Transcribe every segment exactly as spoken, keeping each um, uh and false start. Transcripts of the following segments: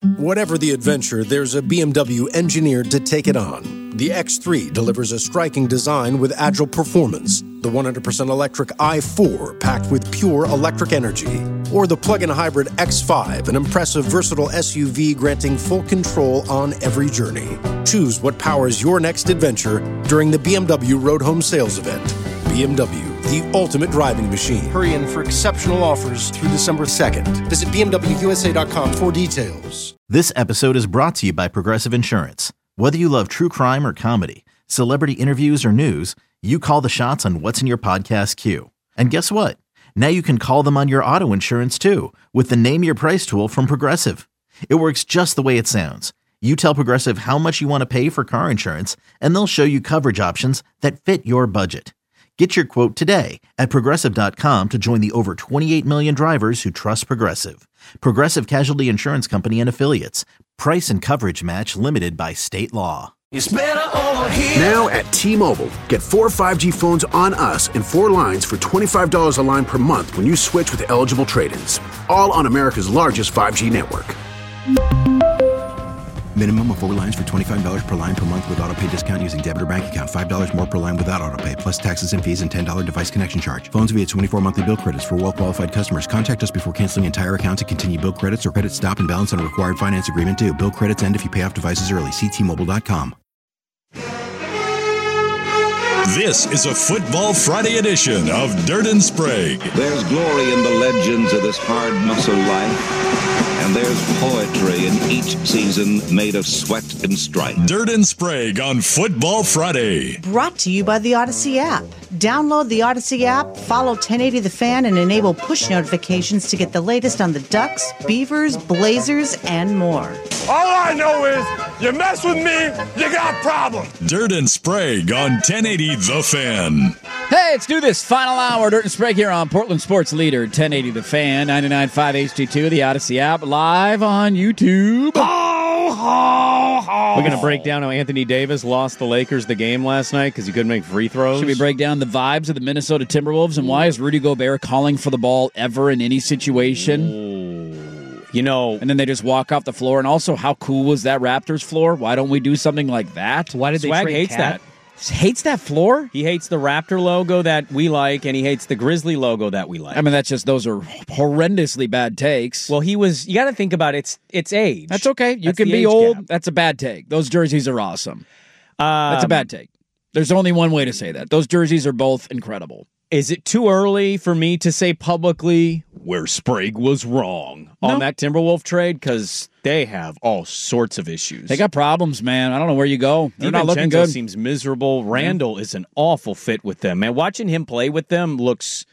Whatever the adventure, there's a B M W engineered to take it on. The X three delivers a striking design with agile performance. The one hundred percent electric i four packed with pure electric energy. Or the plug-in hybrid X five, an impressive versatile S U V granting full control on every journey. Choose what powers your next adventure during the B M W Road Home Sales Event. B M W, the ultimate driving machine. Hurry in for exceptional offers through December second. Visit B M W U S A dot com for details. This episode is brought to you by Progressive Insurance. Whether you love true crime or comedy, celebrity interviews or news, you call the shots on what's in your podcast queue. And guess what? Now you can call them on your auto insurance too with the Name Your Price tool from Progressive. It works just the way it sounds. You tell Progressive how much you want to pay for car insurance, and they'll show you coverage options that fit your budget. Get your quote today at Progressive dot com to join the over twenty-eight million drivers who trust Progressive. Progressive Casualty Insurance Company and Affiliates. Price and coverage match limited by state law. It's better over here. Now at T-Mobile, get four five G phones on us and four lines for twenty-five dollars a line per month when you switch with eligible trade-ins. All on America's largest five G network. Minimum of four lines for twenty-five dollars per line per month with autopay discount using debit or bank account. five dollars more per line without autopay, plus taxes and fees and ten dollars device connection charge. Phones via twenty-four monthly bill credits for well-qualified customers. Contact us before canceling entire account to continue bill credits or credit stop and balance on a required finance agreement due. Bill credits end if you pay off devices early. See T Mobile dot com. This is a Football Friday edition of Dirt and Sprague. There's glory in the legends of this hard muscle life, and there's poetry in each season made of sweat and strife. Dirt and Sprague on Football Friday. Brought to you by the Odyssey app. Download the Odyssey app, follow ten eighty The Fan, and enable push notifications to get the latest on the Ducks, Beavers, Blazers, and more. All I know is, you mess with me, you got problems. Dirt and Sprague on ten eighty The Fan. Hey, let's do this. Final hour, Dirt and Sprague here on Portland Sports Leader, ten eighty The Fan, ninety-nine point five H D two, the Odyssey app, live on YouTube. Ho, ho, ho. We're going to break down how Anthony Davis lost the Lakers the game last night because he couldn't make free throws. Should we break down the vibes of the Minnesota Timberwolves and why is Rudy Gobert calling for the ball ever in any situation? Ooh. You know, and then they just walk off the floor. And also, how cool was that Raptors floor? Why don't we do something like that? Why did they Swag trade hates Cat? that. Hates that floor? He hates the Raptor logo that we like, and he hates the Grizzly logo that we like. I mean, that's just, those are horrendously bad takes. Well, he was, you got to think about it, it's, it's age. That's okay. You that's can be old. Gap. That's a bad take. Those jerseys are awesome. Um, that's a bad take. There's only one way to say that. Those jerseys are both incredible. Is it too early for me to say publicly where Sprague was wrong no. on that Timberwolf trade? Because they have all sorts of issues. They got problems, man. I don't know where you go. They're not looking good. Seems miserable. Randall is an awful fit with them. Man, watching him play with them looks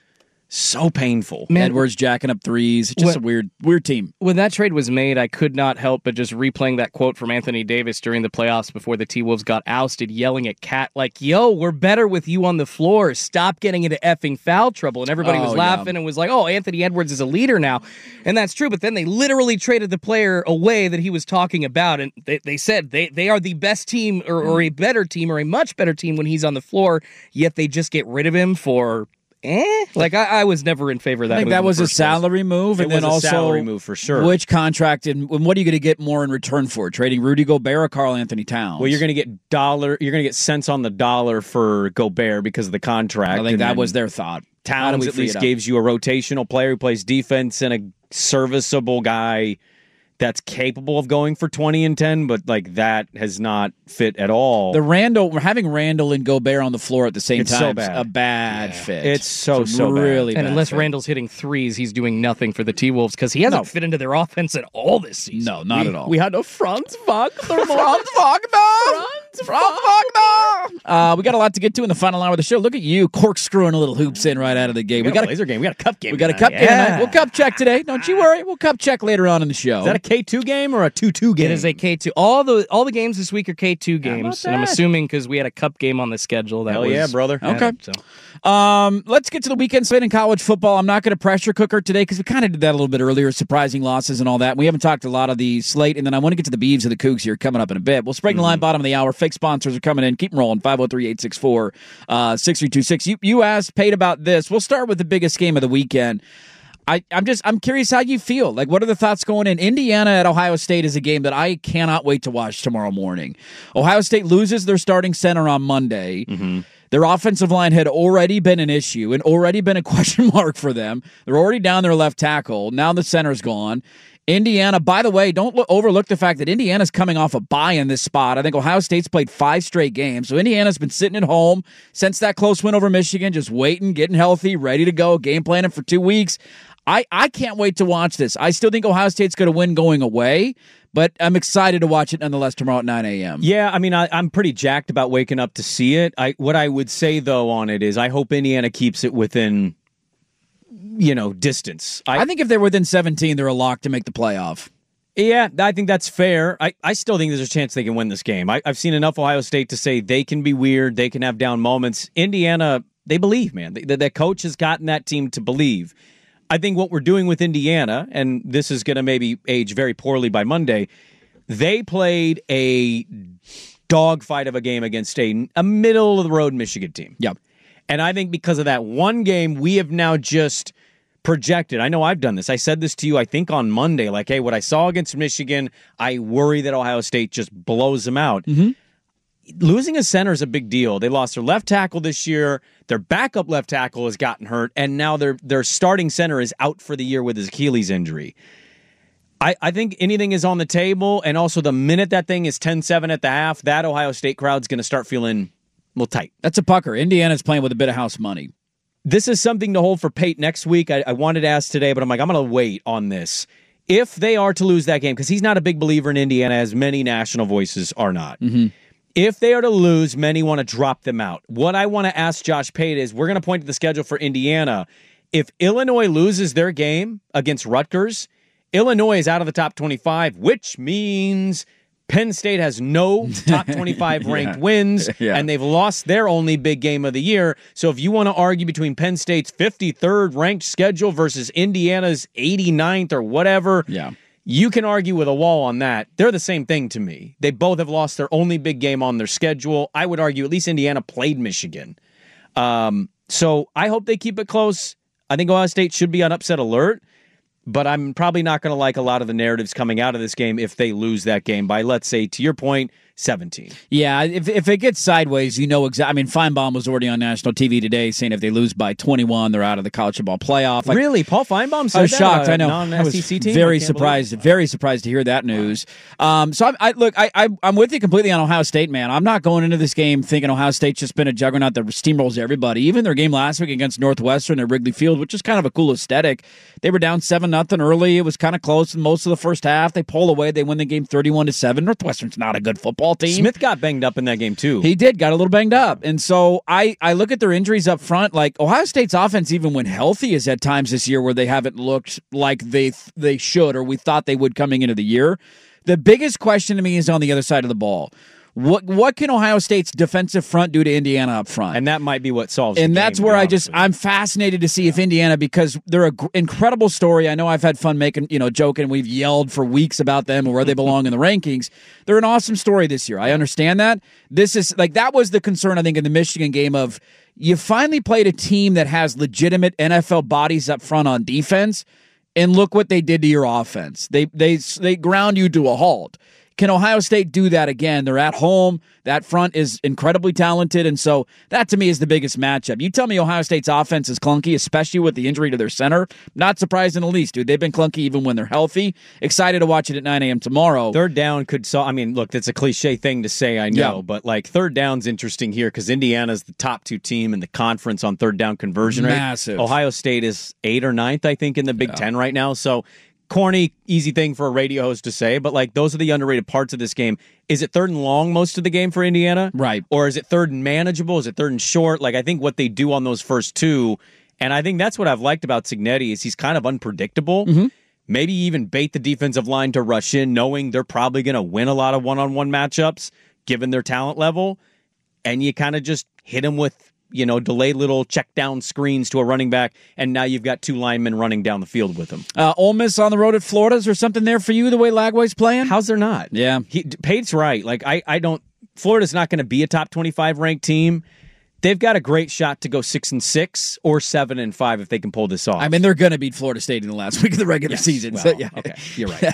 so painful. Man, Edwards jacking up threes. It's just what, a weird, weird team. When that trade was made, I could not help but just replaying that quote from Anthony Davis during the playoffs before the T-Wolves got ousted, yelling at Cat like, yo, we're better with you on the floor. Stop getting into effing foul trouble. And everybody oh, was laughing yeah. and was like, oh, Anthony Edwards is a leader now. And that's true. But then they literally traded the player away that he was talking about. And they, they said they, they are the best team or, or a better team or a much better team when he's on the floor, yet they just get rid of him for... Eh? Like, I, I was never in favor of that. I think move that was a salary place. move. It and was then a also, salary move for sure. Which contract and, and what are you going to get more in return for? Trading Rudy Gobert or Karl Anthony Towns? Well, you're going to get dollar. You're going to get cents on the dollar for Gobert because of the contract. I think that was their thought. Towns at least gives you a rotational player who plays defense and a serviceable guy that's capable of going for twenty and ten, but like that has not fit at all. The Randall, we're having Randall and Gobert on the floor at the same it's time. So bad. A bad yeah. fit. It's so, it's so really bad. And unless fit. Randall's hitting threes, he's doing nothing for the T-Wolves because he hasn't no. fit into their offense at all this season. No, not we, at all. We had a Franz Wagner. Franz Wagner! Franz Wagner! Uh, we got a lot to get to in the final hour of the show. Look at you corkscrewing a little hoops in right out of the game. We, we got, got a laser game. We got a cup game. We got tonight. a cup yeah. game tonight. We'll cup check today. Don't you worry. We'll cup check later on in the show. Is that a K two game or a two two game? It is a K two. All the all the games this week are K two games, and I'm assuming because we had a cup game on the schedule. That Hell was, yeah, brother. Okay. So. Um, let's get to the weekend slate in college football. I'm not going to pressure cooker today because we kind of did that a little bit earlier, surprising losses and all that. We haven't talked a lot of the slate, and then I want to get to the Beavs and the Cougs here coming up in a bit. We'll spring mm-hmm. the line bottom of the hour. Fake sponsors are coming in. Keep them rolling. five oh three, eight six four, six three two six. You, you asked, Pate, about this. We'll start with the biggest game of the weekend. I, I'm just I'm curious how you feel. Like, what are the thoughts going in? Indiana at Ohio State is a game that I cannot wait to watch tomorrow morning. Ohio State loses their starting center on Monday. Mm-hmm. Their offensive line had already been an issue and already been a question mark for them. They're already down their left tackle. Now the center's gone. Indiana, by the way, don't look, overlook the fact that Indiana's coming off a bye in this spot. I think Ohio State's played five straight games. So Indiana's been sitting at home since that close win over Michigan, just waiting, getting healthy, ready to go, game planning for two weeks. I, I can't wait to watch this. I still think Ohio State's going to win going away, but I'm excited to watch it nonetheless tomorrow at nine a.m. Yeah, I mean, I, I'm pretty jacked about waking up to see it. I What I would say, though, on it is I hope Indiana keeps it within, you know, distance. I, I think if they're within seventeen, they're a lock to make the playoff. Yeah, I think that's fair. I, I still think there's a chance they can win this game. I, I've seen enough Ohio State to say they can be weird, they can have down moments. Indiana, they believe, man. The, the coach has gotten that team to believe. I think what we're doing with Indiana, and this is going to maybe age very poorly by Monday, they played a dogfight of a game against a, a middle-of-the-road Michigan team. Yep. And I think because of that one game, we have now just projected. I know I've done this. I said this to you, I think, on Monday. Like, hey, what I saw against Michigan, I worry that Ohio State just blows them out. Mm-hmm. Losing a center is a big deal. They lost their left tackle this year. Their backup left tackle has gotten hurt, and now their their starting center is out for the year with his Achilles injury. I, I think anything is on the table, and also the minute that thing is ten seven at the half, that Ohio State crowd's going to start feeling a little tight. That's a pucker. Indiana's playing with a bit of house money. This is something to hold for Pate next week. I, I wanted to ask today, but I'm like, I'm going to wait on this. If they are to lose that game, because he's not a big believer in Indiana, as many national voices are not. Mm-hmm. If they are to lose, many want to drop them out. What I want to ask Josh Pate is, we're going to point to the schedule for Indiana. If Illinois loses their game against Rutgers, Illinois is out of the top twenty-five, which means Penn State has no top twenty-five ranked yeah. wins, yeah. and they've lost their only big game of the year. So if you want to argue between Penn State's fifty-third ranked schedule versus Indiana's eighty-ninth or whatever, yeah. you can argue with a wall on that. They're the same thing to me. They both have lost their only big game on their schedule. I would argue at least Indiana played Michigan. Um, so I hope they keep it close. I think Ohio State should be on upset alert, but I'm probably not going to like a lot of the narratives coming out of this game if they lose that game by, let's say, to your point, seventeen. Yeah, if if it gets sideways, you know exactly. I mean, Feinbaum was already on national T V today saying if they lose by twenty-one, they're out of the college football playoff. Like, really? Paul Feinbaum said I was that shocked. about I know. non-S E C I was team? very I can't surprised. believe it. Very surprised to hear that news. Um, so I, I look, I, I I'm with you completely on Ohio State, man. I'm not going into this game thinking Ohio State's just been a juggernaut that steamrolls everybody. Even their game last week against Northwestern at Wrigley Field, which is kind of a cool aesthetic. They were down seven nothing early. It was kind of close in most of the first half. They pull away. They win the game thirty-one to seven. Northwestern's not a good football team. Smith got banged up in that game too. He did, got a little banged up. And so I, I look at their injuries up front. Like, Ohio State's offense, even when healthy, is at times this year where they haven't looked like they they should or we thought they would coming into the year. The biggest question to me is on the other side of the ball. What what can Ohio State's defensive front do to Indiana up front? And that might be what solves And the that's game, where I honestly. just, I'm fascinated to see if Indiana, because they're an gr- incredible story. I know I've had fun making, you know, joking. We've yelled for weeks about them and where they belong in the rankings. They're an awesome story this year. I understand that. This is, like, that was the concern, I think, in the Michigan game of, you finally played a team that has legitimate N F L bodies up front on defense, and look what they did to your offense. They they they ground you to a halt. Can Ohio State do that again? They're at home. That front is incredibly talented, and so that to me is the biggest matchup. You tell me Ohio State's offense is clunky, especially with the injury to their center. Not surprised in the least, dude. They've been clunky even when they're healthy. Excited to watch it at nine a.m. tomorrow. Third down could solve. I mean, look, that's a cliche thing to say, I know, Yeah. but like third down's interesting here because Indiana's the top two team in the conference on third down conversion rate. Massive. Ohio State is eight or ninth, I think, in the Big Yeah. Ten right now. So corny, easy thing for a radio host to say, but like those are the underrated parts of this game. Is it third and long most of the game for Indiana? Right. Or is it third and manageable? Is it third and short? Like I think what they do on those first two, and I think that's what I've liked about Cignetti is he's kind of unpredictable. Mm-hmm. Maybe even bait the defensive line to rush in, knowing they're probably going to win a lot of one-on-one matchups, given their talent level, and you kind of just hit them with, you know, delay little check down screens to a running back, and now you've got two linemen running down the field with them. Uh, Ole Miss on the road at Florida. Is there something there for you the way Lagway's playing? How's there not? Yeah. He, Pate's right. Like, I, I don't, Florida's not going to be a top twenty-five ranked team. they've got a great shot to go six and six or seven and five if they can pull this off. I mean, they're going to beat Florida State in the last week of the regular Yes. season. Well, so, yeah. okay, you're right.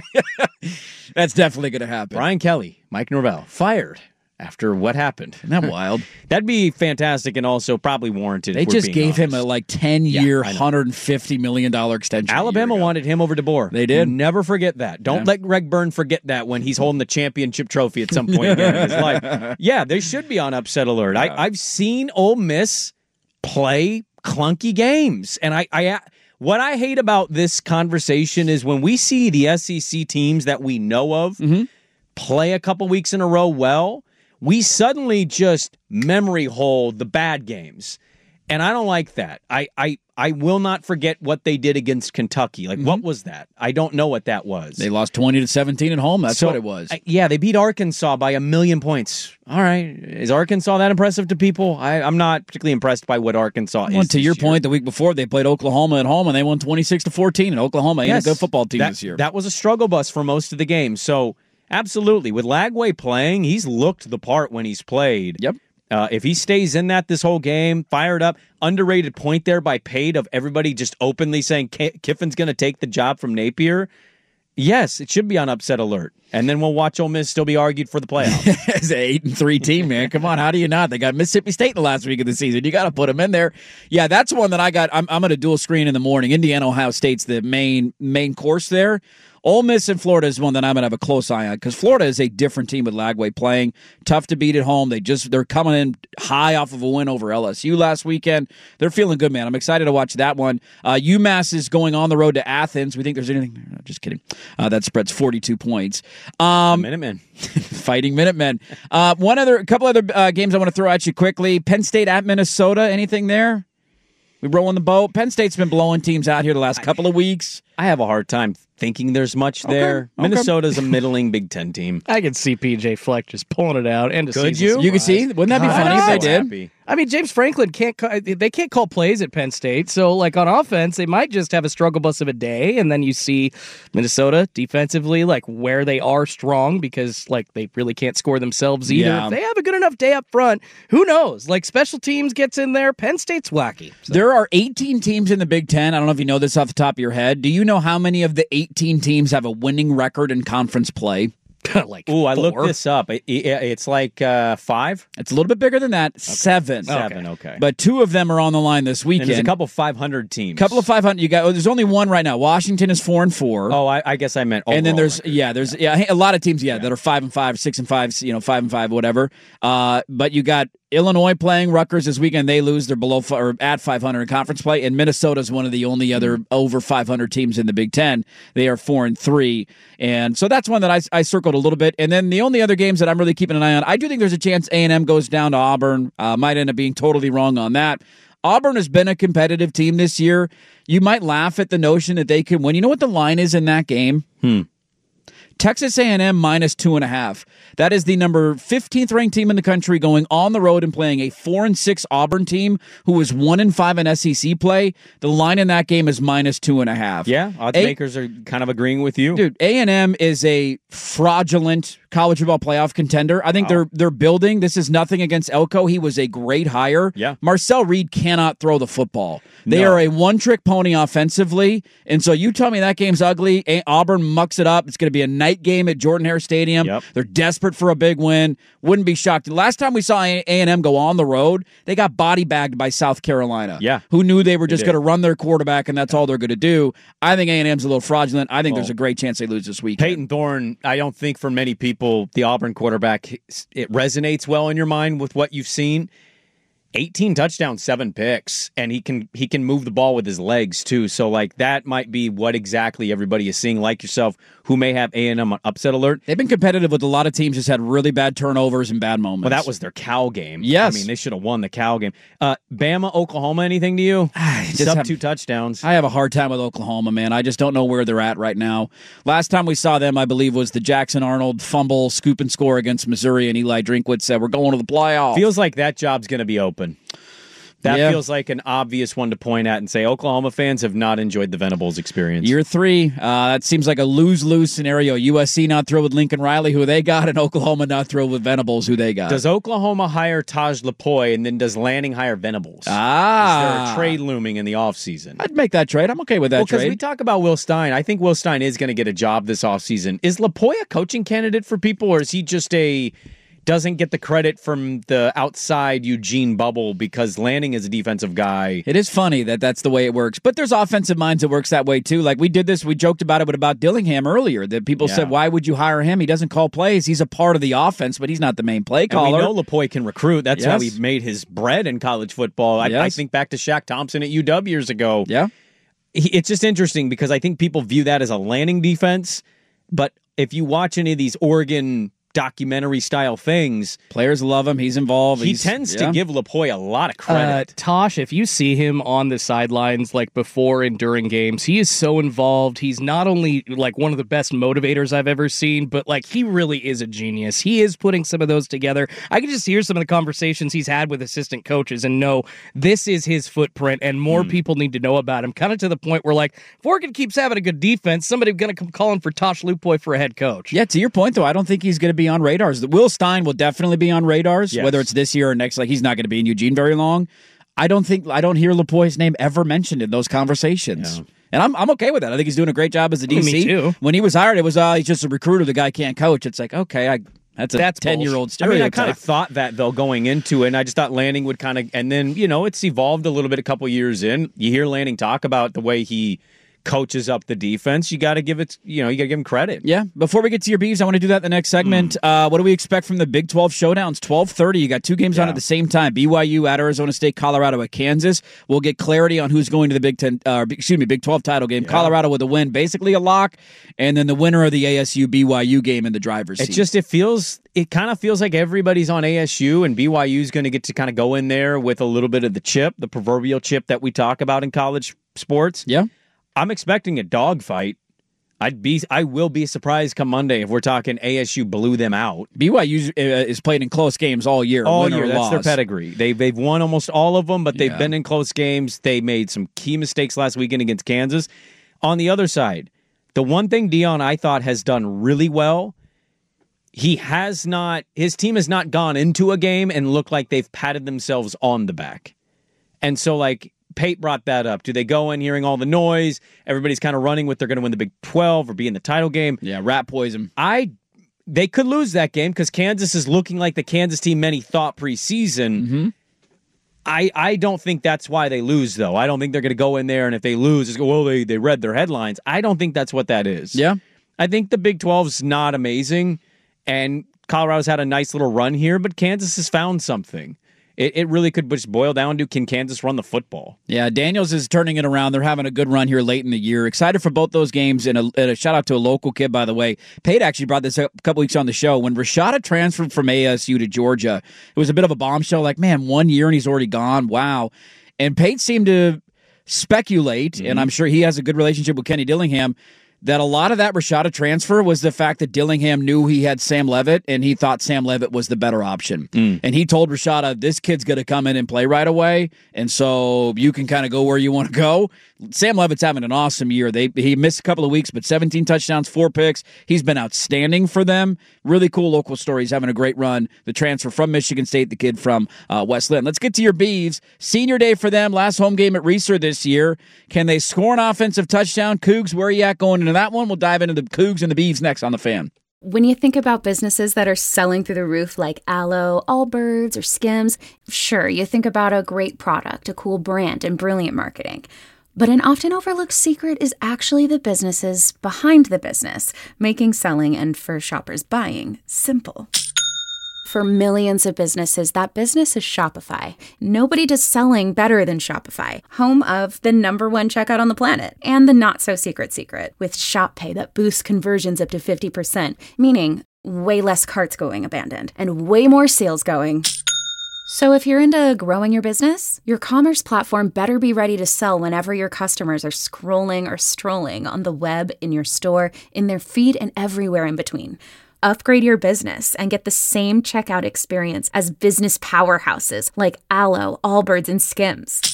That's definitely going to happen. Brian Kelly, Mike Norvell, fired after what happened. Isn't that wild? That'd be fantastic and also probably warranted. They if we're just being gave him a honest. like ten-year, Yeah, I know. one hundred fifty million dollars extension. Alabama wanted him over DeBoer. They did. Never forget that. Don't Yeah. let Greg Byrne forget that when he's holding the championship trophy at some point again in his life. Yeah, they should be on upset alert. I, I've seen Ole Miss play clunky games, and I, I what I hate about this conversation is when we see the S E C teams that we know of Mm-hmm. play a couple weeks in a row well, we suddenly just memory hold the bad games. And I don't like that. I I, I will not forget what they did against Kentucky. Like, what was that? I don't know what that was. They lost twenty to seventeen at home. That's So, what it was. I- yeah, they beat Arkansas by a million points. All right. Is Arkansas that impressive to people? I, I'm not particularly impressed by what Arkansas is. Well, to this your year. point, the week before they played Oklahoma at home and they won twenty-six to fourteen. And Oklahoma ain't Yes, a good football team that, this year. That was a struggle bus for most of the game. So, absolutely. With Lagway playing, he's looked the part when he's played. Yep. Uh, if he stays in that this whole game, fired up, underrated point there by Pate of everybody just openly saying K- Kiffin's going to take the job from Napier. Yes, it should be on upset alert. And then we'll watch Ole Miss still be argued for the playoffs. It's an eight and three team, man. Come on, how do you not? They got Mississippi State in the last week of the season. You got to put them in there. Yeah, that's one that I got. I'm, I'm going to dual screen in the morning. Indiana, Ohio State's the main main course there. Ole Miss and Florida is one that I'm going to have a close eye on because Florida is a different team with Lagway playing. Tough to beat at home. They just they're coming in high off of a win over L S U last weekend. They're feeling good, man. I'm excited to watch that one. Uh, UMass is going on the road to Athens. We think there's anything? No, just kidding. Uh, that spread's forty-two points. Um, Minutemen. Fighting Minutemen. Uh, one other, a couple other uh, games I want to throw at you quickly. Penn State at Minnesota. Anything there? We rolling the boat. Penn State's been blowing teams out here the last couple of weeks. I have a hard time thinking there's much Okay, there. okay. Minnesota's a middling Big Ten team. I could see P J Fleck just pulling it out. End of Could season you? You can surprise. see. Wouldn't that be God, funny I'm if they so did? happy. I mean, James Franklin can't. ca- They can't call plays at Penn State, so like on offense, they might just have a struggle bus of a day, and then you see Minnesota defensively, like where they are strong because like they really can't score themselves either. Yeah. If they have a good enough day up front, who knows? Like special teams gets in there, Penn State's wacky. So- There are eighteen teams in the Big Ten. I don't know if you know this off the top of your head. Do you know how many of the eighteen teams have a winning record in conference play? like Ooh, I four. looked this up. It, it- it's like uh, five? It's a little bit bigger than that. Seven. Seven, okay. But two of them are on the line this And weekend. there's a couple five hundred teams. couple of five hundred. You got. Oh, there's only one right now. Washington is four and four. Oh, I, I guess I meant and then overall there's record. yeah, there's yeah, a lot of teams yeah, that are five and five, six and five, you know, five and five, whatever. Uh, but you got Illinois playing Rutgers this weekend. They lose. They're below fi- or at five hundred in conference play. And Minnesota's one of the only other over five hundred teams in the Big Ten. They are four and three, and so that's one that I, I circled a little bit. And then the only other games that I'm really keeping an eye on, I do think there's a chance A and M goes down to Auburn. Uh, might end up being totally wrong on that. Auburn has been a competitive team this year. You might laugh at the notion that they can win. You know what the line is in that game? Hmm. Texas A and M minus two and a half. That is the number fifteenth ranked team in the country going on the road and playing a four and six Auburn team who is one and five in S E C play. The line in that game is minus two and a half. Yeah, odds A- makers are kind of agreeing with you. Dude, A and M is a fraudulent college football playoff contender. I think they're they're building. This is nothing against Elko. He was a great hire. Yeah. Marcel Reed cannot throw the football. They No. are a one-trick pony offensively. And so you tell me that game's ugly. A- Auburn mucks it up. It's going to be a night game at Jordan-Hare Stadium. Yep. They're desperate for a big win. Wouldn't be shocked. Last time we saw A and M go on the road, they got body bagged by South Carolina. Yeah. Who knew they were just did. going to run their quarterback and that's all they're going to do. I think A and M's a little fraudulent. I think Well, there's a great chance they lose this weekend. Peyton Thorne, I don't think for many people, the Auburn quarterback, it resonates well in your mind with what you've seen. eighteen touchdowns, seven picks, and he can he can move the ball with his legs too. So like that might be what exactly everybody is seeing, like yourself, who may have A and M on upset alert. They've been competitive with a lot of teams, just had really bad turnovers and bad moments. Well, that was their Cal game. Yes. I mean, they should have won the Cal game. Uh, Bama, Oklahoma, anything to you? just Sub have- two touchdowns. I have a hard time with Oklahoma, man. I just don't know where they're at right now. Last time we saw them, I believe, was the Jackson Arnold fumble, scoop and score against Missouri, and Eli Drinkwitz said, we're going to the playoffs. Feels like that job's going to be open. That Yeah. feels like an obvious one to point at and say Oklahoma fans have not enjoyed the Venables experience. Year three, uh, that seems like a lose-lose scenario. U S C not thrilled with Lincoln Riley, who they got, and Oklahoma not thrilled with Venables, who they got. Does Oklahoma hire Taj Lapoy, and then does Lanning hire Venables? Ah. Is there a trade looming in the offseason? I'd make that trade. I'm okay with that well, because trade. we talk about Will Stein. I think Will Stein is going to get a job this offseason. Is Lapoy a coaching candidate for people, or is he just a... doesn't get the credit from the outside Eugene bubble because Lanning is a defensive guy? It is funny that that's the way it works. But there's offensive minds that works that way, too. Like, we did this, we joked about it with about Dillingham earlier, that people Yeah. said, why would you hire him? He doesn't call plays. He's a part of the offense, but he's not the main play caller. And we know Lapoy can recruit. That's Yes. how he made his bread in college football. I, Yes. I think back to Shaq Thompson at U W years ago. Yeah. He, it's just interesting because I think people view that as a Lanning defense. But if you watch any of these Oregon documentary style things, players love him. He's involved. He He's, tends yeah. to give Lapoy a lot of Uh, credit. Tosh, if you see him on the sidelines like before and during games, he is so involved. He's not only like one of the best motivators I've ever seen, but like he really is a genius. He is putting some of those together. I can just hear some of the conversations he's had with assistant coaches and know this is his footprint and more Hmm. people need to know about him. Kind of to the point where like if Oregon keeps having a good defense, somebody's going to come calling for Tosh Lupoy for a head coach. Yeah, to your point, though, I don't think he's going to be on radars. The Will Stein will definitely be on radars, Yes. whether it's this year or next. Like, he's not going to be in Eugene very long. I don't think I don't hear Lapoy's name ever mentioned in those conversations. Yeah. And I'm I'm okay with that. I think he's doing a great job as a D C. Me too. When he was hired, it was uh, he's just a recruiter. The guy can't coach. It's like, okay, I that's a That's ten-year-old I mean, stereotype. I kind of thought that, though, going into it, and I just thought Lanning would kind of, and then, you know, it's evolved a little bit a couple years in. You hear Lanning talk about the way he coaches up the defense. You got to give it, you know, you got to give him credit. Yeah. Before we get to your beefs, I want to do that in the next segment. Hmm. Uh, what do we expect from the Big twelve showdowns? twelve thirty. You got two games on Yeah. at the same time. B Y U at Arizona State, Colorado at Kansas. We'll get clarity on who's going to the Big Ten, uh, excuse me, Big twelve title game. Yeah. Colorado with a win, basically a lock, and then the winner of the A S U B Y U game in the driver's It seat. just, it feels, it kind of feels like everybody's on A S U, and B Y U is going to get to kind of go in there with a little bit of the chip, the proverbial chip that we talk about in college sports. Yeah. I'm expecting a dogfight. I'd be, I will be surprised come Monday if we're talking A S U blew them out. B Y U uh, is played in close games all year. All win or year, that's their loss. pedigree. They they've won almost all of them, but they've Yeah. been in close games. They made some key mistakes last weekend against Kansas. On the other side, the one thing Dion I thought has done really well, he has not. His team has not gone into a game and looked like they've patted themselves on the back, and so like. Pate brought that up. Do they go in hearing all the noise? Everybody's kind of running with they're going to win the Big twelve or be in the title game. Yeah, rat poison. I they could lose that game because Kansas is looking like the Kansas team many thought preseason. Mm-hmm. I I don't think that's why they lose, though. I don't think they're going to go in there and if they lose, it's go, well, they, they read their headlines. I don't think that's what that is. Yeah. I think the Big twelve's not amazing, and Colorado's had a nice little run here, but Kansas has found something. It, it really could just boil down to, can Kansas run the football? Yeah, Daniels is turning it around. They're having a good run here late in the year. Excited for both those games, and a, and a shout out to a local kid, by the way. Pate actually brought this up a couple weeks on the show. When Rashada transferred from A S U to Georgia, it was a bit of a bombshell. Like, man, one year and he's already gone. Wow. And Pate seemed to speculate, mm-hmm. and I'm sure he has a good relationship with Kenny Dillingham, that a lot of that Rashada transfer was the fact that Dillingham knew he had Sam Levitt, and he thought Sam Levitt was the better option. Mm. And he told Rashada, this kid's going to come in and play right away, and so you can kind of go where you want to go. Sam Levitt's having an awesome year. They He missed a couple of weeks, but seventeen touchdowns, four picks. He's been outstanding for them. Really cool local story. He's having a great run. The transfer from Michigan State, the kid from uh, West Lynn. Let's get to your Beavs. Senior day for them. Last home game at Reser this year. Can they score an offensive touchdown? Cougs, where are you at going into that one? We'll dive into the Cougs and the Beavs next on The Fan. When you think about businesses that are selling through the roof like Aloe, Allbirds, or Skims, sure, you think about a great product, a cool brand, and brilliant marketing. But an often overlooked secret is actually the businesses behind the business, making selling and for shoppers buying simple. For millions of businesses, that business is Shopify. Nobody does selling better than Shopify, home of the number one checkout on the planet, and the not-so-secret secret, with Shop Pay that boosts conversions up to fifty percent, meaning way less carts going abandoned, and way more sales going. So if you're into growing your business, your commerce platform better be ready to sell whenever your customers are scrolling or strolling on the web, in your store, in their feed, and everywhere in between. Upgrade your business and get the same checkout experience as business powerhouses like Alo, Allbirds, and Skims.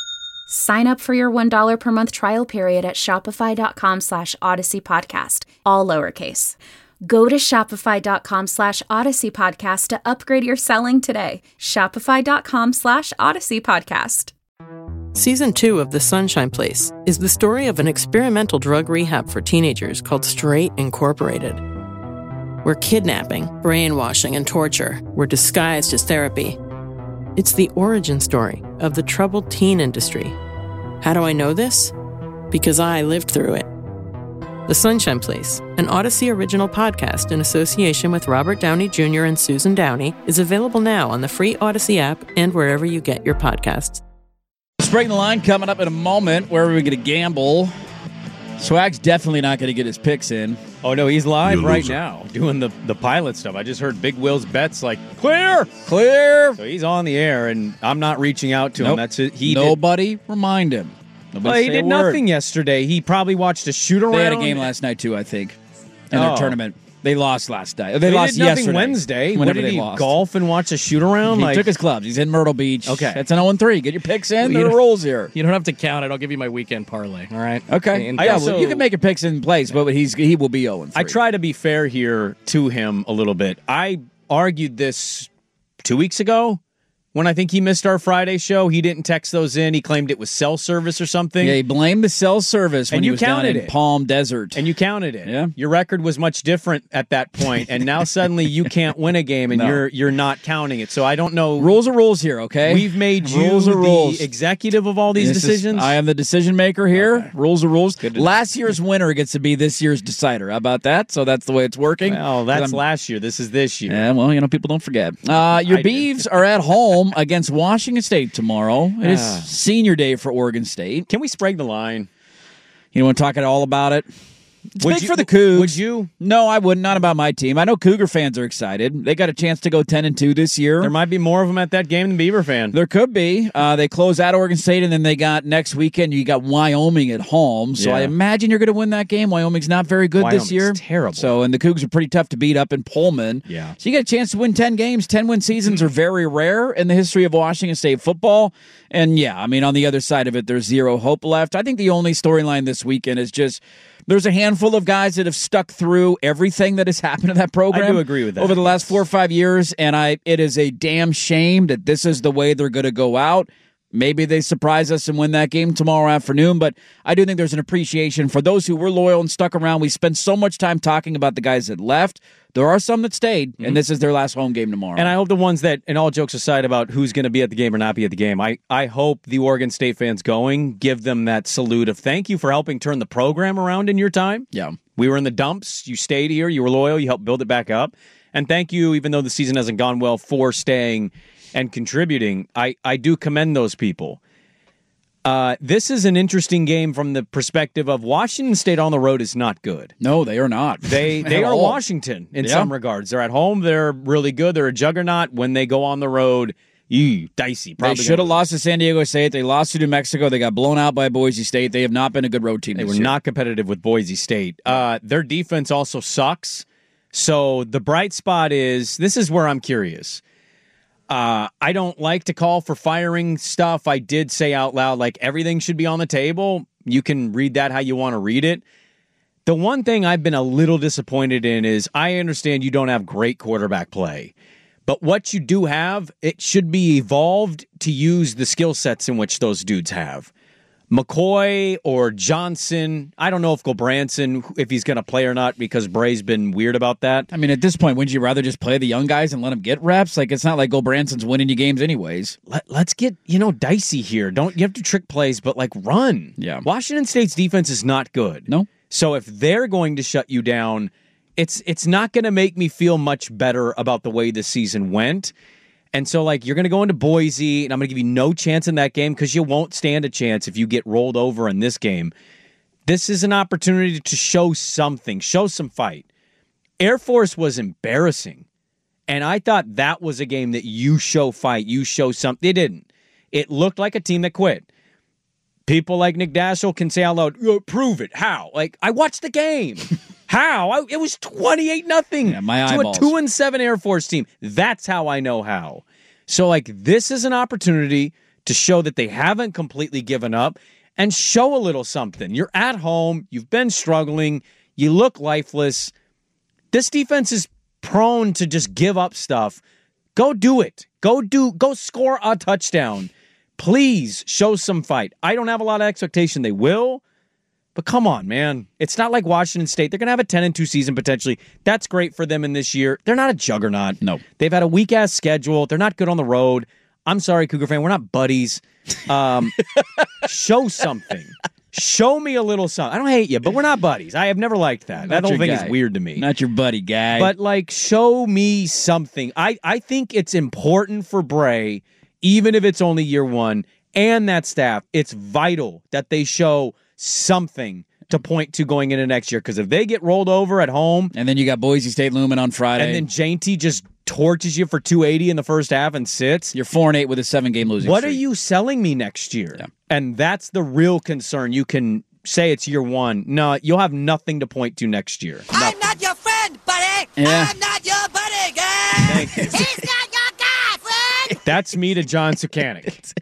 Sign up for your one dollar per month trial period at shopify.com slash Odyssey Podcast, all lowercase. Go to shopify.com slash Odyssey Podcast to upgrade your selling today. Shopify.com slash Odyssey Podcast. Season two of The Sunshine Place is the story of an experimental drug rehab for teenagers called Straight Incorporated, where kidnapping, brainwashing, and torture were disguised as therapy. It's the origin story of the troubled teen industry. How do I know this? Because I lived through it. The Sunshine Place, an Odyssey original podcast in association with Robert Downey Junior and Susan Downey, is available now on the free Odyssey app and wherever you get your podcasts. Breaking the line coming up in a moment. Where are we going to gamble? Swag's definitely not going to get his picks in. Oh, no, he's live You right loser. now doing the, the pilot stuff. I just heard Big Will's bets like, clear, clear. So he's on the air, and I'm not reaching out to Nope. him. That's it. He Nobody did, remind him. Nobody well, he say did a word. nothing yesterday. He probably watched a shoot-around. They had a game last night, too, I think, in Oh. their tournament. They lost last night. They, They lost did nothing yesterday. Wednesday. Whenever What did they he lost. golf and watch a shoot-around? He like, took his clubs. He's in Myrtle Beach. Okay. It's an oh and three. Get your picks in. Well, There you are don't- rules here. You don't have to count it. I'll give you my weekend parlay. All right. Okay. And- yeah, also- well, you can make your picks in place, but he's he will be oh and three. I try to be fair here to him a little bit. I argued this two weeks ago when I think he missed our Friday show. He didn't text those in. He claimed it was cell service or something. Yeah, he blamed the cell service when And he you was down counted in it. Palm Desert. And you counted it. Yeah. Your record was much different at that point, and now suddenly you can't win a game, and No. you're you're not counting it. So I don't know. Rules are rules here, okay? We've made you rules are the rules. executive of all these This is- decisions. I am the decision maker here. Okay. Rules are rules. Good to- Last year's winner gets to be this year's decider. How about that? So that's the way it's working. well, that's I'm- last year. This is this year. Yeah, well, you know, people don't forget. Uh, your I did. Beavs are at home against Washington State tomorrow. It is Ah. senior day for Oregon State. Can we spread the line? You want to talk at all about it? It's Would big you- for the Cougs. Would you? No, I wouldn't. Not about my team. I know Cougar fans are excited. They got a chance to go ten and two this year. There might be more of them at that game than Beaver fan. There could be. Uh, they close out Oregon State, and then they got next weekend. You got Wyoming at home. So Yeah. I imagine you're going to win that game. Wyoming's not very good Wyoming's this year. terrible. So and the Cougs are pretty tough to beat up in Pullman. Yeah. So you get a chance to win ten games. ten win seasons are very rare in the history of Washington State football. And yeah, I mean on the other side of it, there's zero hope left. I think the only storyline this weekend is just. There's a handful of guys that have stuck through everything that has happened to that program. I do agree with that. Over the last four or five years, and I, it is a damn shame that this is the way they're going to go out. Maybe they surprise us and win that game tomorrow afternoon, but I do think there's an appreciation for those who were loyal and stuck around. We spent so much time talking about the guys that left. There are some that stayed, and this is their last home game tomorrow. And I hope the ones that, and all jokes aside about who's going to be at the game or not be at the game, I, I hope the Oregon State fans going give them that salute of thank you for helping turn the program around in your time. Yeah. We were in the dumps. You stayed here. You were loyal. You helped build it back up. And thank you, even though the season hasn't gone well, for staying and contributing. I, I do commend those people. Uh, this is an interesting game from the perspective of Washington State on the road is not good. No, they are not. They they At are all. Washington in Yeah. some regards. They're at home. They're really good. They're a juggernaut. When they go on the road, ew, dicey. They Probably should have gonna- lost to San Diego State. They lost to New Mexico. They got blown out by Boise State. They have not been a good road team They this were year. not competitive with Boise State. Uh, their defense also sucks. So the bright spot is, this is where I'm curious. Uh, I don't like to call for firing stuff. I did say out loud, like, everything should be on the table. You can read that how you want to read it. The one thing I've been a little disappointed in is I understand you don't have great quarterback play. But what you do have, it should be evolved to use the skill sets in which those dudes have. McCoy or Johnson, I don't know if Gulbranson, if he's going to play or not, because Bray's been weird about that. I mean, at this point, wouldn't you rather just play the young guys and let them get reps? Like, it's not like Gulbranson's winning you games anyways. Let, let's get, you know, dicey here. Don't you have to trick plays, but like run. Yeah. Washington State's defense is not good. No. So if they're going to shut you down, it's it's not going to make me feel much better about the way the season went. And so, like, you're going to go into Boise, and I'm going to give you no chance in that game because you won't stand a chance if you get rolled over in this game. This is an opportunity to show something, show some fight. Air Force was embarrassing, and I thought that was a game that you show fight, you show something. They didn't. It looked like a team that quit. People like Nick Daschle can say out loud, "Oh, prove it. How?" Like, I watched the game. How? I, it was twenty-eight nothing Yeah, my to eyeballs. a two and seven Air Force team. That's how I know how. So, like, this is an opportunity to show that they haven't completely given up and show a little something. You're at home. You've been struggling. You look lifeless. This defense is prone to just give up stuff. Go do it. Go do. Go score a touchdown. Please show some fight. I don't have a lot of expectation they will. But come on, man. It's not like Washington State. They're going to have a ten and two season potentially. That's great for them in this year. They're not a juggernaut. No. They've had a weak-ass schedule. They're not good on the road. I'm sorry, Cougar fan. We're not buddies. Um, show something. Show me a little something. I don't hate you, but we're not buddies. I have never liked that. Not That whole your thing guy. is weird to me. Not your buddy guy. But, like, show me something. I, I think it's important for Bray, even if it's only year one, and that staff. It's vital that they show something to point to going into next year, because if they get rolled over at home, and then you got Boise State looming on Friday, and then Jainty just torches you for two eighty in the first half and sits, you're four and eight with a seven game losing what streak. are you selling me next year? Yeah. And that's the real concern. You can say it's year one. No, you'll have nothing to point to next year. I'm not your friend, buddy. Yeah. I'm not your buddy, guy. Thank you. He's not your guy, friend. That's me to John Sukanik.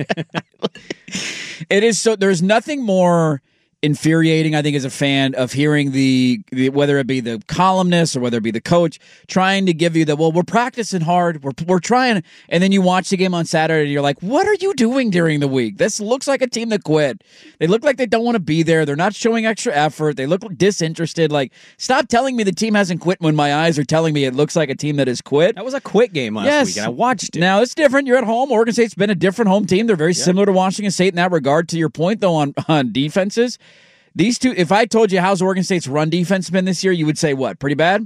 It is so. There's nothing more infuriating, I think, as a fan of hearing the, the whether it be the columnist or whether it be the coach trying to give you the, well, we're practicing hard, we're we're trying, and then you watch the game on Saturday and you're like, what are you doing during the week? This looks like a team that quit. They look like they don't want to be there. They're not showing extra effort. They look disinterested. Like, stop telling me the team hasn't quit when my eyes are telling me it looks like a team that has quit. That was a quit game last Yes. week, and I watched it. Now, it's different. You're at home. Oregon State's been a different home team. They're very similar to Washington State in that regard. To your point, though, on, on defenses, these two, if I told you how's Oregon State's run defense been this year, you would say what? Pretty bad?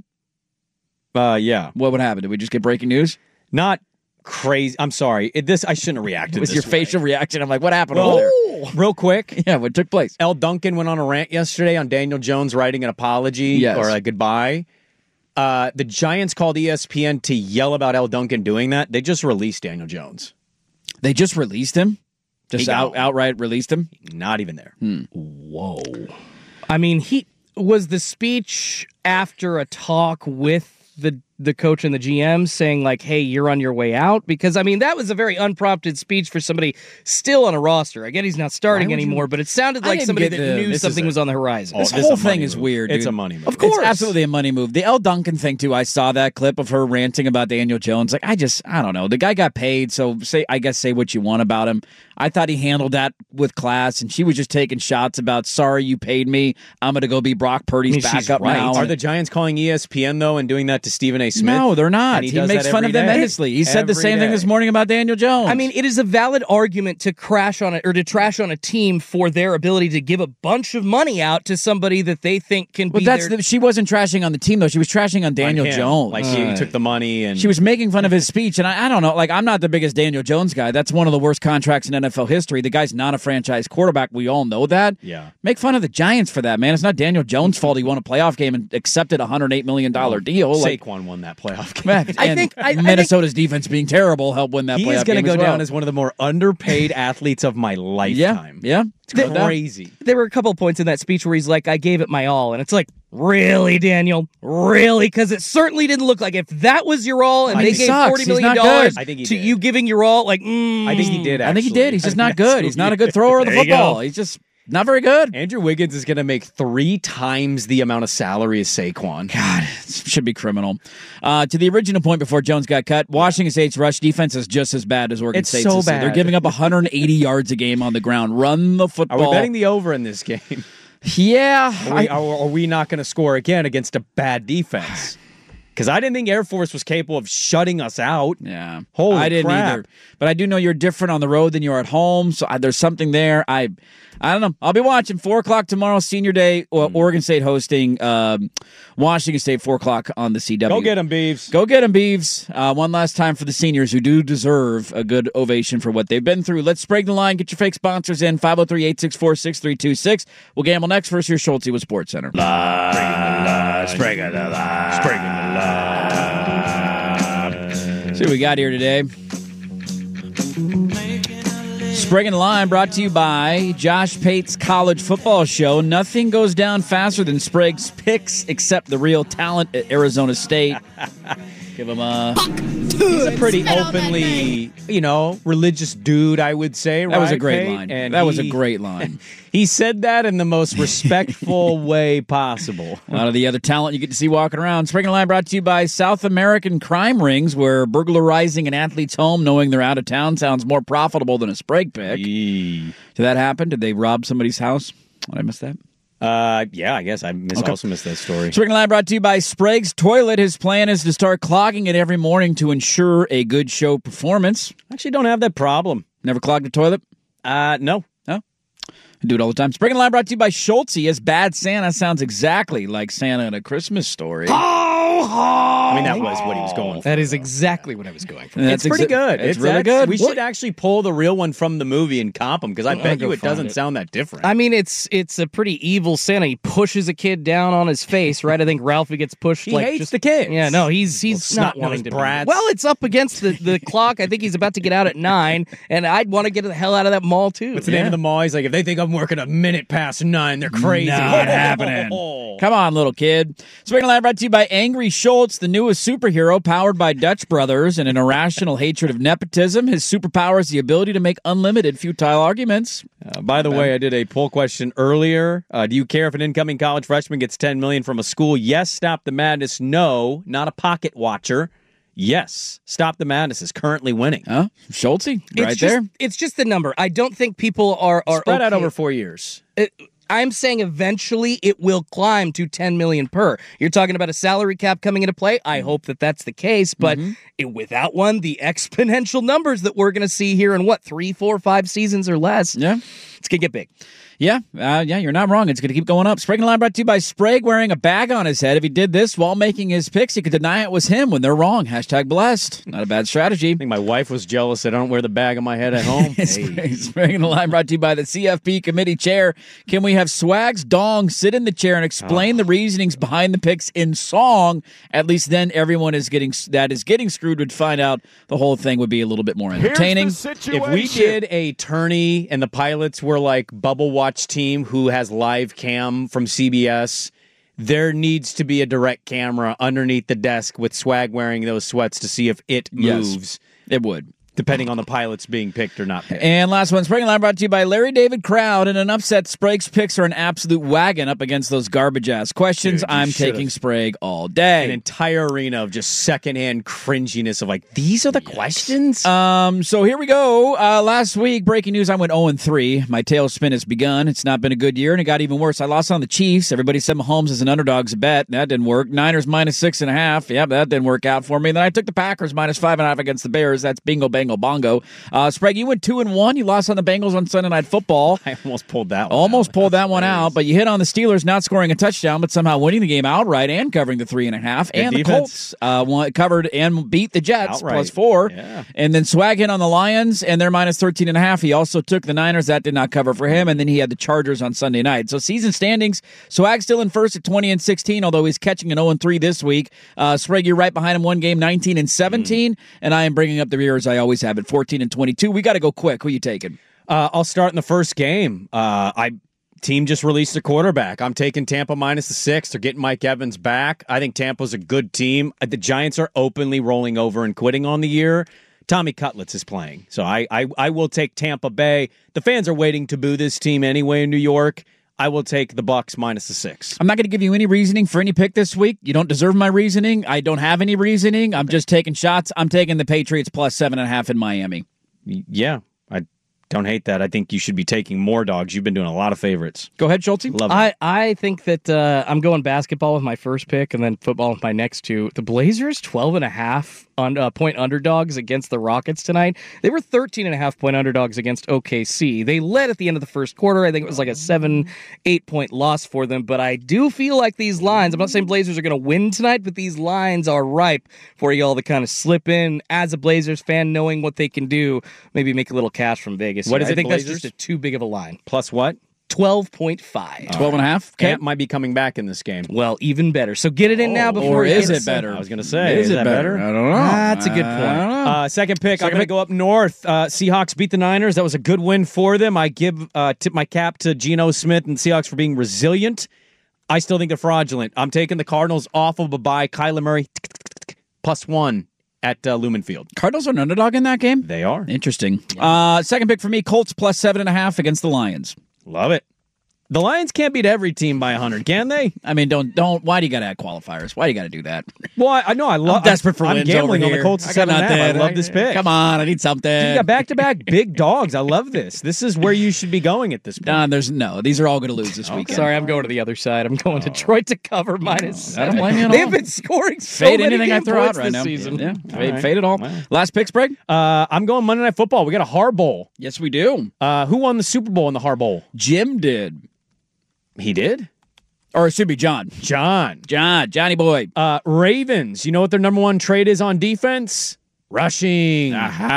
Uh, yeah. What would happen? Did we just get breaking news? Not crazy. I'm sorry. It, this I shouldn't have reacted With this your way. facial reaction, I'm like, what happened Well, over there? real quick. Yeah, what took place? L. Duncan went on a rant yesterday on Daniel Jones writing an apology Yes. or a goodbye. Uh, the Giants called E S P N to yell about L. Duncan doing that. They just released Daniel Jones. They just released him? Just He out, gone. outright released him? Not even there. Hmm. Whoa. I mean, he was the speech after a talk with the the coach and the G M saying, like, hey, you're on your way out? Because, I mean, that was a very unprompted speech for somebody still on a roster. I get he's not starting Why would anymore, you- but it sounded I like didn't somebody get that the- knew this something is a- was on the horizon. This Oh, whole is a thing money is move. weird, It's dude. a money move. Of course. It's It's absolutely a money move. The L. Duncan thing, too, I saw that clip of her ranting about Daniel Jones. Like, I just, I don't know. The guy got paid, so say, I guess say what you want about him. I thought he handled that with class, and she was just taking shots about, sorry, you paid me. I'm going to go be Brock Purdy's I mean, she's backup right. now. Are the Giants calling E S P N, though, and doing that to Stephen A. Smith? No, they're not. And He, he does makes that fun every of them day? endlessly. He said the Every same thing day. this morning about Daniel Jones. I mean, it is a valid argument to crash on it or to trash on a team for their ability to give a bunch of money out to somebody that they think can well, be that's their... the, she wasn't trashing on the team, though. She was trashing on Daniel On him. Jones. Like, he, he took the money and... She was making fun of his speech, and I, I don't know. Like, I'm not the biggest Daniel Jones guy. That's one of the worst contracts in N F L history. The guy's not a franchise quarterback. We all know that. Yeah. Make fun of the Giants for that, man. It's not Daniel Jones' fault he won a playoff game and accepted a one hundred eight million dollars deal. Like, Saquon won that playoff game. man, I and think- I- I think- Minnesota's defense being terrible helped win that He playoff is going to game go as well. down as one of the more underpaid athletes of my lifetime. Yeah, yeah. It's crazy. There were a couple of points in that speech where he's like, I gave it my all. And it's like, really, Daniel? Really? Because it certainly didn't look like if that was your all and I they think he gave sucks. forty He's million not dollars good. I think he to did. you giving your all, like, mm. I think he did, I think he actually. did. He's I just think not that's good. who He's he not a is. good thrower of the There you football. go. He's just not very good. Andrew Wiggins is going to make three times the amount of salary as Saquon. God, it should be criminal. Uh, to the original point before Jones got cut, Washington State's rush defense is just as bad as Oregon It's State's. so this year. bad. They're giving up one hundred eighty yards a game on the ground. Run the Are football. we betting the over in this game? Yeah. Are we, I- are, are we not going to score again against a bad defense? Because I didn't think Air Force was capable of shutting us out. Yeah. Holy I didn't crap. either. But I do know you're different on the road than you're at home, so I, there's something there. I I don't know. I'll be watching. four o'clock tomorrow, Senior Day. Or Oregon State hosting um, Washington State, four o'clock on the C W. Go get them, Beavs. Go get them, Beavs. Uh, one last time for the seniors who do deserve a good ovation for what they've been through. Let's break the line. Get your fake sponsors in. five oh three, eight six four, six three two six. We'll gamble next. First, here's Schulte with Sports Center. Springer the line. Springer the line. See what we got here today. Spring and Line brought to you by Josh Pate's college football show. Nothing goes down faster than Sprague's picks, except the real talent at Arizona State. Give him a... He's a pretty openly, you know, religious dude, I would say. That right, was a great Kate? line. And that he, was a great line. He said that in the most respectful way possible. A lot of the other talent you get to see walking around. Spring and Line brought to you by South American Crime Rings, where burglarizing an athlete's home knowing they're out of town sounds more profitable than a Sprague pick. Eee. Did that happen? Did they rob somebody's house? Did I miss that? Uh, yeah, I guess I miss, Okay. also missed that story. Spring and Line brought to you by Sprague's Toilet. His plan is to start clogging it every morning to ensure a good show performance. I actually don't have that problem. Never clogged a toilet? Uh, no. No? I do it all the time. Spring and Line brought to you by Schultze. As Bad Santa sounds exactly like Santa in A Christmas Story. I mean, that was what he was going for. That is exactly what I was going for. It's pretty exa- good. It's really good. We What- should actually pull the real one from the movie and comp them, because I I'll bet go you it find doesn't it. sound that different. I mean, it's it's a pretty evil Santa. He pushes a kid down on his face, right? I think Ralphie gets pushed. He like hates just the kids. Yeah, no, he's he's Little not snot-nosed wanting to. Be. brats. Well, it's up against the, the clock. I think he's about to get out at nine, and I'd want to get the hell out of that mall too. What's the name of the mall? He's like, if they think I'm working a minute past nine, they're crazy. Not happening. Come on, little kid. Spring and Line brought to you by Angry Schultz, the newest superhero powered by Dutch brothers and an irrational hatred of nepotism. His superpower is the ability to make unlimited futile arguments. Uh, by the way, I did a poll question earlier. Uh, do you care if an incoming college freshman gets ten million dollars from a school? Yes, Stop the Madness. No, not a pocket watcher. Yes, Stop the Madness is currently winning. Huh? Schultz, right it's there. Just, it's just the number. I don't think people are are Spread out okay. over four years. It, I'm saying eventually it will climb to ten million per. You're talking about a salary cap coming into play. I hope that that's the case, but Mm-hmm. it, without one, the exponential numbers that we're going to see here in what three, four, five seasons or less, Yeah. it's gonna get big. Yeah, uh, yeah, you're not wrong. It's going to keep going up. Sprague and Line brought to you by Sprague wearing a bag on his head. If he did this while making his picks, he could deny it was him when they're wrong. Hashtag blessed. Not a bad strategy. I think my wife was jealous that I don't wear the bag on my head at home. Hey. Sprague and Line brought to you by the C F P committee chair. Can we have Swag's dong sit in the chair and explain Oh. the reasonings behind the picks in song? At least then everyone is getting that is getting screwed would find out the whole thing would be a little bit more entertaining. If we did a tourney and the pilots were like Bubble Watch team who has live cam from C B S, there needs to be a direct camera underneath the desk with Swag wearing those sweats to see if it Yes. moves, It would. depending on the pilots being picked or not picked. And last one, Spring and Line brought to you by Larry David Crowd. In an upset, Sprague's picks are an absolute wagon up against those garbage-ass questions. Dude, you I'm should've- taking Sprague all day. An entire arena of just secondhand cringiness of like, these are the questions? Um, so here we go. Uh, last week, breaking news, I went oh and three. My tailspin has begun. It's not been a good year, and it got even worse. I lost on the Chiefs. Everybody said Mahomes is an underdog's a bet. That didn't work. Niners minus six and a half. Yep, that didn't work out for me. Then I took the Packers minus five and a half against the Bears. That's bingo, bango, bongo. Uh, Sprague, you went two and one. You lost on the Bengals on Sunday Night Football. I almost pulled that one Almost out. pulled that one out, but you hit on the Steelers not scoring a touchdown, but somehow winning the game outright and covering the three and a half. Good and defense. the Colts uh, won, covered and beat the Jets Outright. plus four. Yeah. And then Swag hit on the Lions, and they're minus thirteen and a half. He also took the Niners. That did not cover for him. And then he had the Chargers on Sunday night. So season standings, Swag still in first at twenty and sixteen, although he's catching an oh and three this week. Uh, Sprague, you're right behind him, one game, nineteen and seventeen. Mm. And I am bringing up the rear as I always have at fourteen and twenty-two. We got to go quick. Who you taking? Uh, I'll start in the first game. Uh, I team just released a quarterback. I'm taking Tampa minus the six. They're getting Mike Evans back. I think Tampa's a good team. Uh, The Giants are openly rolling over and quitting on the year. Tommy Cutlets is playing. So I, I, I will take Tampa Bay. The fans are waiting to boo this team anyway in New York. I will take the Bucks minus the six. I'm not going to give you any reasoning for any pick this week. You don't deserve my reasoning. I don't have any reasoning. I'm just taking shots. I'm taking the Patriots plus seven and a half in Miami. Yeah, I don't hate that. I think you should be taking more dogs. You've been doing a lot of favorites. Go ahead, Schulte. Love it. I, I think that uh, I'm going basketball with my first pick and then football with my next two. The Blazers, twelve and a half un, uh, point underdogs against the Rockets tonight. They were thirteen and a half point underdogs against O K C. They led at the end of the first quarter. I think it was like a seven, eight point loss for them. But I do feel like these lines, I'm not saying Blazers are going to win tonight, but these lines are ripe for y'all to kind of slip in as a Blazers fan, knowing what they can do, maybe make a little cash from Vegas. What here. is it, I think Blazers? that's just a too big of a line. Plus what? twelve point five. twelve and a half? Okay. Camp might be coming back in this game. Well, even better. So get it in oh, now before Or it is gets- it better? I was going to say, Is, is, it that better? better? I don't know. That's a good I point. don't know. Uh, second pick, Second I'm going to pick. go up north. Uh, Seahawks beat the Niners. That was a good win for them. I give uh, tip my cap to Geno Smith and Seahawks for being resilient. I still think they're fraudulent. I'm taking the Cardinals off of a bye. Kyler Murray plus one at uh, Lumen Field. Cardinals are an underdog in that game? They are. Interesting. Uh, second pick for me, Colts plus seven and a half against the Lions. Love it. The Lions can't beat every team by one hundred, can they? I mean, don't don't. Why do you got to add qualifiers? Why do you got to do that? Well, I, I know I love. I'm desperate for I'm wins gambling over on the here. Colts. I at got seven and a half. nothing. I love this pick. Come on, I need something. You got back-to-back big dogs. I love this. This is where you should be going at this point. Don, there's no. These are all going to lose this weekend. Sorry, I'm going to the other side. I'm going Detroit to cover minus I don't seven. blame you at They've all. been scoring so Fade many anything I game throw out points right this now. season. Yeah, All fade, right. fade it all. Wow. Last picks, Sprague? Uh, I'm going Monday Night Football. We got a Har Bowl. Yes, we do. Uh, who won the Super Bowl in the Har Bowl? Jim did. He did? Or it should be John. John. John. Johnny boy. Uh, Ravens. You know what their number one trade is on defense? Rushing.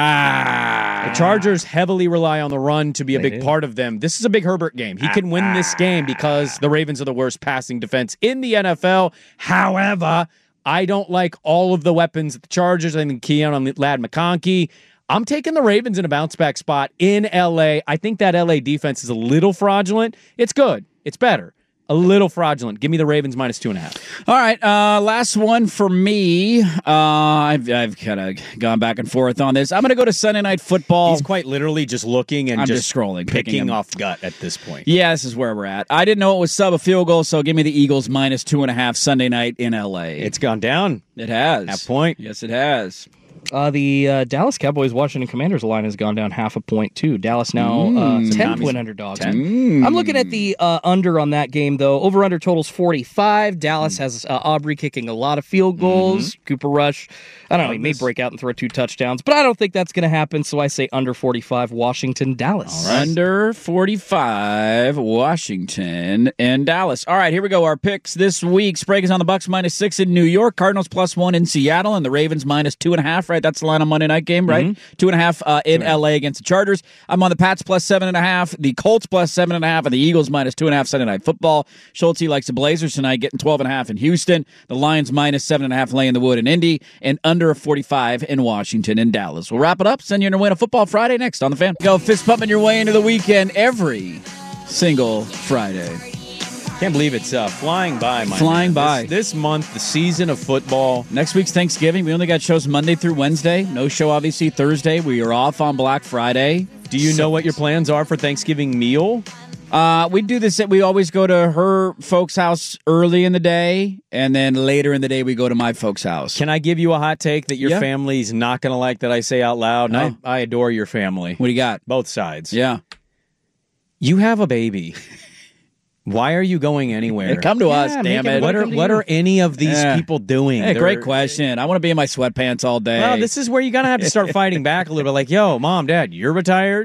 Aha. The Chargers heavily rely on the run to be a They big do. part of them. This is a big Herbert game. He can win this game because the Ravens are the worst passing defense in the N F L. However, I don't like all of the weapons at the Chargers. I think key on Lad McConkey. I'm taking the Ravens in a bounce back spot in L A. I think that L A defense is a little fraudulent. It's good. It's better. A little fraudulent. Give me the Ravens minus two and a half. All right, uh, last one for me. Uh, I've, I've kind of gone back and forth on this. I'm going to go to Sunday Night Football. He's quite literally just looking and I'm just, just scrolling, picking picking him. off gut at this point. Yeah, this is where we're at. I didn't know it was sub a field goal, so give me the Eagles minus two and a half Sunday night in L A. It's gone down. It has. Half point. Yes, it has. Uh, the uh, Dallas Cowboys Washington Commanders line has gone down half a point too. Dallas now uh, ten point underdogs. ten. I'm looking at the uh, under on that game though. Over under totals forty-five. Dallas has uh, Aubrey kicking a lot of field goals. Cooper Rush, I don't know, he may break out and throw two touchdowns, but I don't think that's going to happen. So I say under forty-five. Washington, Dallas. All right. Under forty-five, Washington and Dallas. All right, here we go. Our picks this week. Sprague is on the Bucks minus six in New York. Cardinals plus one in Seattle, and the Ravens minus two and a half. Right, that's the line on Monday night game. Right, mm-hmm. two and a half uh, in L A against the Chargers. I'm on the Pats plus seven and a half, the Colts plus seven and a half, and the Eagles minus two and a half Sunday Night Football. Schulte likes the Blazers tonight, getting twelve and a half in Houston. The Lions minus seven and a half laying the wood in Indy, and under forty-five in Washington and Dallas. We'll wrap it up. Send you on your way to Football Friday next on the Fan. Go fist pumping your way into the weekend every single Friday. Can't believe it's uh, flying by, my Flying man. by. This, this month, the season of football. Next week's Thanksgiving. We only got shows Monday through Wednesday. No show, obviously, Thursday. We are off on Black Friday. Do you know what your plans are for Thanksgiving meal? Uh, we do this. We always go to her folks' house early in the day, and then later in the day we go to my folks' house. Can I give you a hot take that your Yeah. family's not going to like that I say out loud? No. And I, I adore your family. What do you got? Both sides. Yeah. You have a baby. Why are you going anywhere? Hey, come to Yeah, us, make damn it. What are Come to what you. are any of these Yeah. people doing? Hey, They're- great question. I want to be in my sweatpants all day. Well, this is where you're going to have to start fighting back a little bit. Like, yo, mom, dad, you're retired?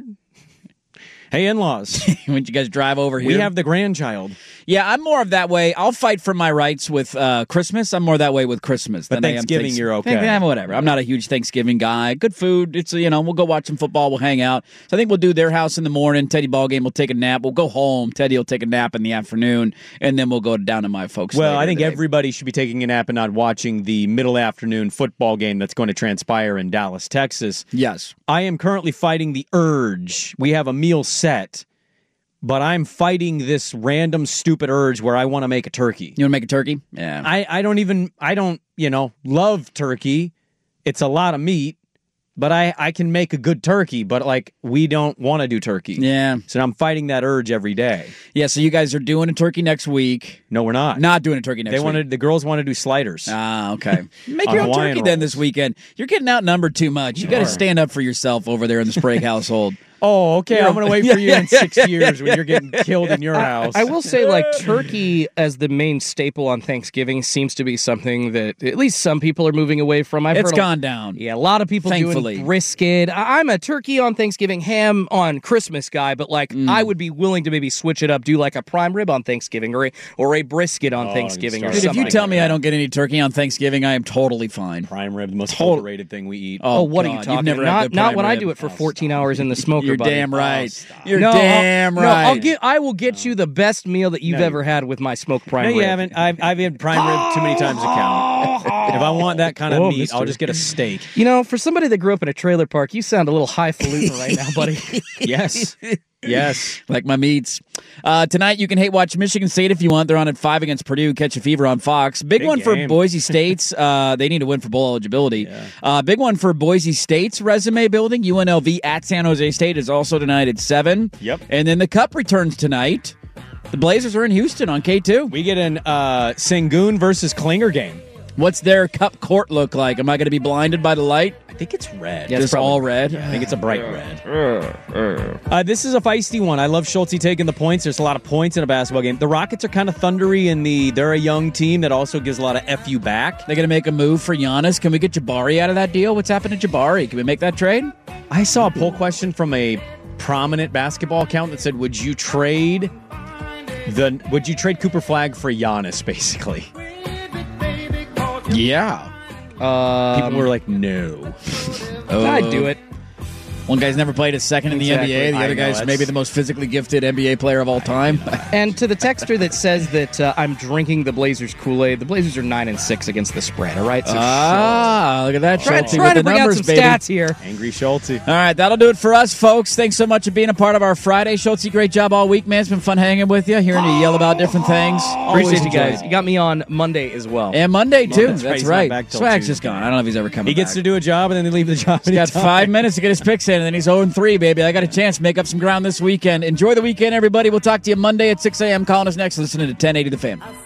Hey, in-laws. when you guys drive over here. We have the grandchild. Yeah, I'm more of that way. I'll fight for my rights with uh, Christmas. I'm more that way with Christmas. But than I am Thanksgiving, thanks- you're okay. Yeah, whatever. I'm not a huge Thanksgiving guy. Good food. It's, you know, we'll go watch some football. We'll hang out. So I think we'll do their house in the morning. Teddy ball game. We'll take a nap. We'll go home. Teddy will take a nap in the afternoon, and then we'll go down to my folks. Well, later I think today. everybody should be taking a nap and not watching the middle afternoon football game that's going to transpire in Dallas, Texas. Yes. I am currently fighting the urge. We have a meal set, but I'm fighting this random stupid urge where I want to make a turkey. You want to make a turkey? Yeah. I, I don't even, I don't, you know, love turkey. It's a lot of meat, but I, I can make a good turkey, but like we don't want to do turkey. Yeah. So I'm fighting that urge every day. Yeah, so you guys are doing a turkey next week. No, we're not. Not doing a turkey next They week. wanted, the girls want to do sliders. Ah, okay. Make On your own Hawaiian turkey then rolls. this weekend. You're getting outnumbered too much. You got to are. stand up for yourself over there in the Sprague household. Oh, okay. You're I'm going to a- wait for you Yeah, in six yeah, years yeah, when you're getting killed in your house. I will say, like, turkey as the main staple on Thanksgiving seems to be something that at least some people are moving away from. I've It's heard a- gone down. Yeah, a lot of people Thankfully. doing brisket. I- I'm a turkey on Thanksgiving, ham on Christmas guy, but like Mm. I would be willing to maybe switch it up, do like a prime rib on Thanksgiving or a, or a brisket on Oh, Thanksgiving you or start- Dude, if something. you tell me I don't get any turkey on Thanksgiving, I am totally fine. Prime rib, the most Total- overrated thing we eat. Oh, what are God, you you've talking? never had Not good not prime when I rib. do it for fourteen hours in the smoker poker. You're buddy. damn right. Oh, You're no, damn I'll, right. No, I'll get. I will get you the best meal that you've No, ever had with my smoked prime No, rib. you haven't. I've, I've had prime rib too many times to count. If I want that kind of Whoa, meat, mister. I'll just get a steak. You know, for somebody that grew up in a trailer park, you sound a little highfalutin right now, buddy. Yes. Yes. Like my meats. Uh, tonight, you can hate watch Michigan State if you want. They're on at five against Purdue. Catch a fever on Fox. Big, Big one for game. Boise State's. Uh, they need to win for bowl eligibility. Yeah. Uh, big one for Boise State's resume building. U N L V at San Jose State is also tonight at seven. Yep. And then the Cup returns tonight. The Blazers are in Houston on K two. We get an uh, Sengun versus Klinger game. What's their Cup court look like? Am I going to be blinded by the light? I think it's red. Just all red? Yeah, I think it's a bright red. Uh, this is a feisty one. I love Schulte taking the points. There's a lot of points in a basketball game. The Rockets are kind of thundery in the they're a young team that also gives a lot of F you back. They're going to make a move for Giannis. Can we get Jabari out of that deal? What's happened to Jabari? Can we make that trade? I saw a poll question from a prominent basketball account that said, "Would you trade the Would you trade Cooper Flag for Giannis?" Basically, yeah. Um, people were like, "No." I'd do it. One guy's never played a second in the Exactly. N B A. The I other know, guy's that's- maybe the most physically gifted N B A player of all time. And to the texter that says that uh, I'm drinking the Blazers Kool-Aid, the Blazers are nine and six against the spread. All right, so ah, look at that. try, Schulte try with to the bring numbers, out some baby. stats here. Angry Schulte. All right, that'll do it for us, folks. Thanks so much for being a part of our Friday. Schulte, great job all week, man. It's been fun hanging with you, hearing you yell about different things. Always Appreciate you enjoy guys. it. You got me on Monday as well. And Monday, too. That's right, That's he's not right. back till Swag's Tuesday. just gone. I don't know if he's ever coming He gets back. to do a job and then they leave the job. He's got five minutes to get his picks in, and then he's oh and three, baby. I got a chance to make up some ground this weekend. Enjoy the weekend, everybody. We'll talk to you Monday at six a.m. Calling us next. Listening to ten eighty The Fan.